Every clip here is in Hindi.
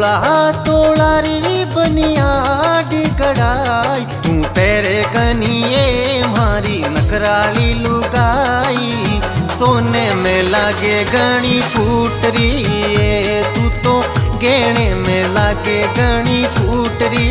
16 तोला री बनिया डिगड़ाई, तू पैरे कनिए मारी नखराली लुगाई। सोने में लागे गणी फूटरी, तू तो गहने में लागे गणी फूटरी।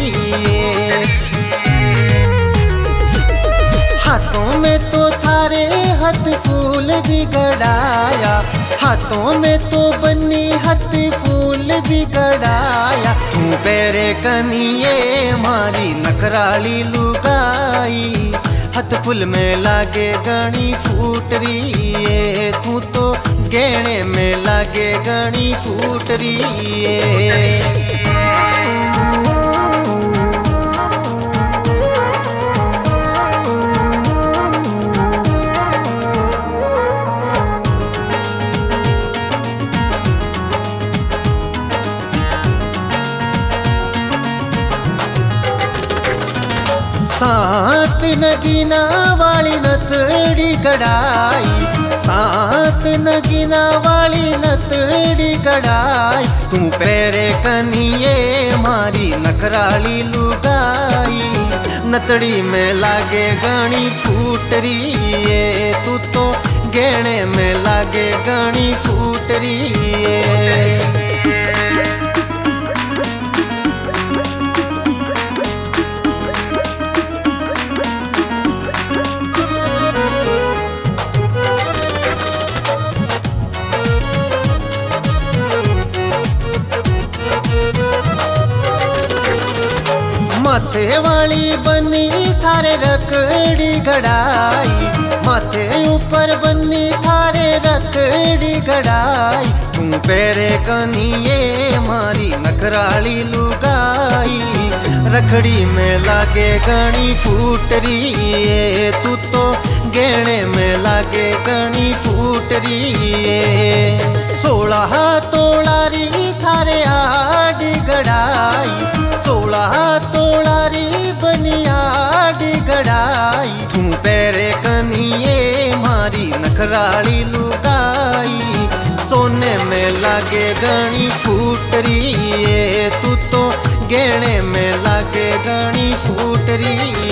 हाथों में तो थारे हाथ फूल बिगड़ाया, हाथों में तो बनी हाथ फूल बिगड़ाया। तू पैरे कनिए मारी नखराली लुगाई, हाथ फूल में लागे गणी फूटरी। तू तो गहने में लागे गणी फूटरी। सात नगीना वाली नतड़ी गड़ाई, सात नगीना वाली नतड़ी गड़ाई। तू पैरे कनिए मारी नखराली लुगाई, नतड़ी में लागे गणी फूटरी। तू तो गहने में लागे गणी फूटरी। माथे वाली बनी थारे रकड़ी गड़ाई, माथे ऊपर बनी थारे रकड़ी गड़ाई। तू पैरे कनिए मारी नखराली लुगाई, रखड़ी में लागे गणी फूटरी। तू तो गहने में लागे गणी फूटरी। 16 तोला री थारे आड़ गड़ाई, 16 तोला री बनिया डिगड़ाई। तू पैरे कनिए मारी नखराली लुगाई, सोने में लागे गणी फूटरी। तू तो गहने में लागे गणी फूटरी।